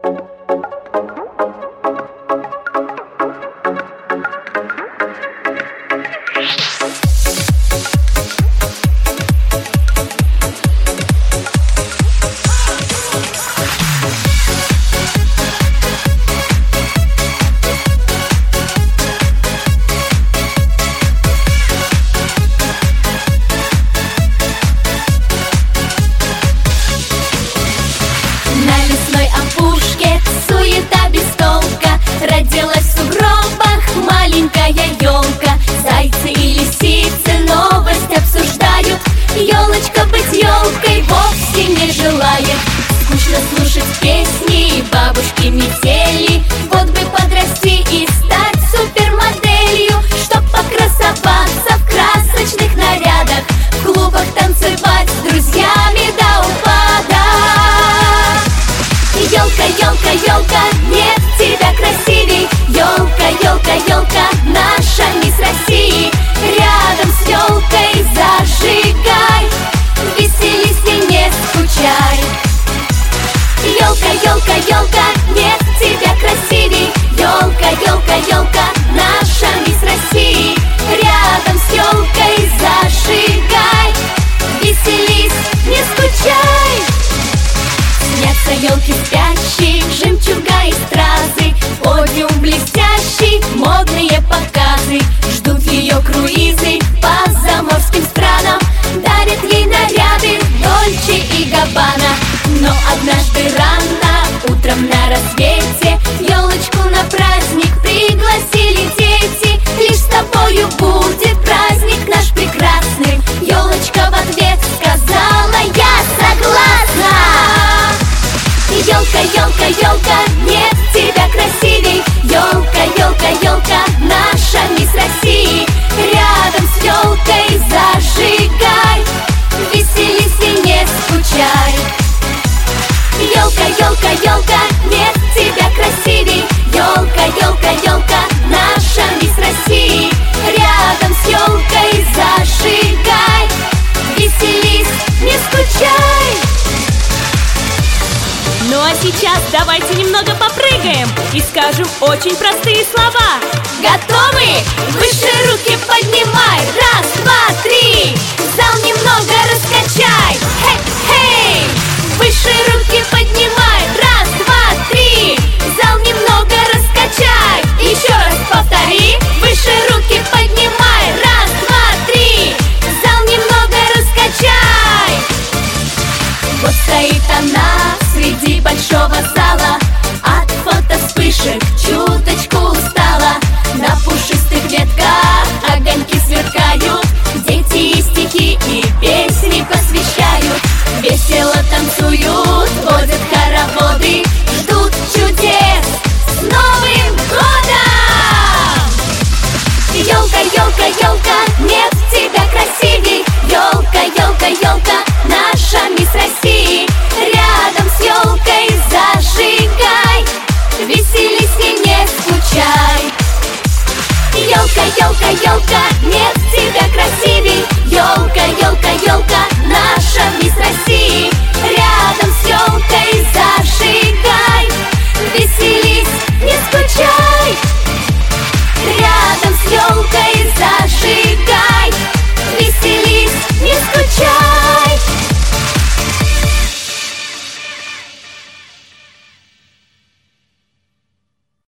Елочка быть елкой вовсе не желает. Скучно слушать песни бабушки метели. Вот бы подрасти и стать супермоделью, чтоб покрасоваться в красочных нарядах, в клубах танцевать с друзьями до упада. Елка, елка, елка, нет тебя красивей. Елка, елка, елка, наша мисс России. Рядом с елкой зажигай, веселись и не скучай. Елка, елка, елка, нет тебя красивей. Елка, елка, елка, наша мисс России. Рядом с елкой зажигай, веселись, не скучай. Снятся елки спящие, жемчуга и стразы, подиум блестящий, модные показы. Ждут ее круизы по заморским странам, дарят ей наряды Дольче и Габбана. Но однажды рано, утром на рассвете, елочку на праздник пригласили дети. Лишь с тобою будет праздник наш прекрасный. Елочка в ответ сказала: я согласна. Елка, елка, елка, нет тебя красивей. Елка, елка, елка, наша мисс России. Рядом с елкой зажигай, веселись и не скучай. Елка, елка, елка, нет тебя красивей. Елка, елка, елка, наша мисс России. Рядом с елкой зажигай, веселись, не скучай. Ну а сейчас давайте немного попрыгаем и скажем очень простые слова. Готовы? Выше руки поднимай. Раз, два, три. Зал немного раскачай. Хей-хей! Выше руки поднимай. Раз, два, три. Зал немного раскачай. Еще раз повтори. Выше руки поднимай. Раз, два, три. Зал немного раскачай. Вот стоит она среди большого зала, от фото вспышек чуточку устала. На пушистых ветках огоньки сверкают, дети и стихи и песни посвящают. Весело танцуют, водят хороводы, ждут чудес с Новым годом! Елка, елка, елка, нет тебя красивей. Елка, елка, елка, наша мисс России. Рядом с елкой зажигай, веселись и не скучай. Елка, елка, елка,